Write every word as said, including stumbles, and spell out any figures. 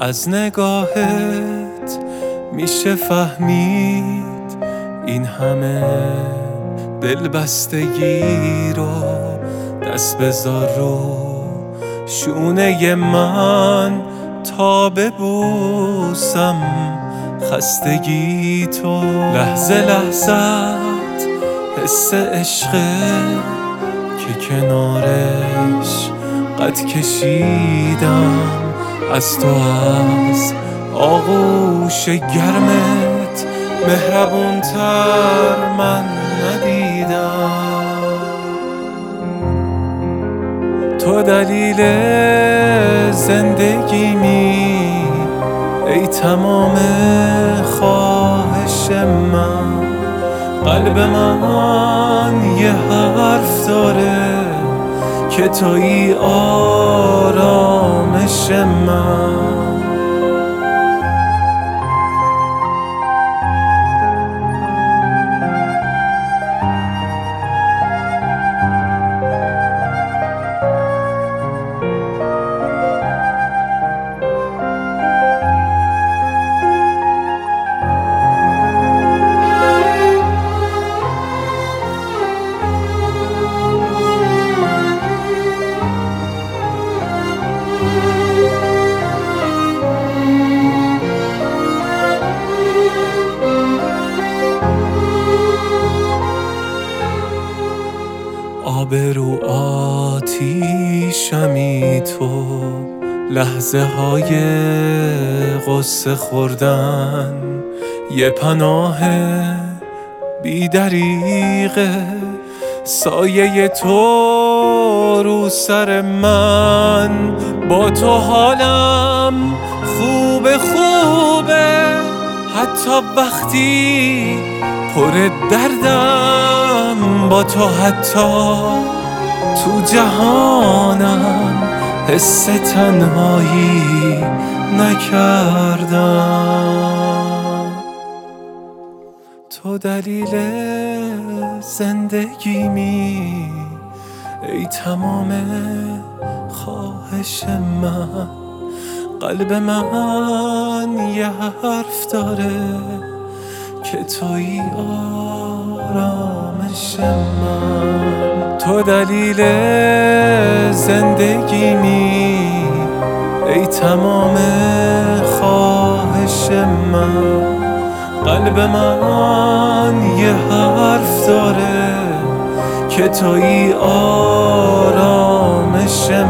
از نگاهت میشه فهمید این همه دلبستگی رو. دست بذار رو شونه من تا ببوسم خستگی تو. لحظه لحظت حس عشقه که کنارش قد کشیدم از تو، از آغوش گرمت مهربونتر من ندیدم. تو دلیل زندگیمی ای تمام خواهش من. قلب من یه حرف داره که تویی آرامش من. آب رو آتیشمی تو، لحظه های غصه خوردن یه پناه بی دریغه. سایه تو رو سر من، با تو حالم خوبه خوبه حتی وقتی پر دردم. با تو حتی تو جهانم حس تنهایی نکردم. تو دلیل زندگیمی ای تمام خواهش من. قلب من یه حرف داره که تویی آرامش من. تو دلیل زندگیمی ای تمام خواهش من. قلب من یه حرف داره که تویی آرامش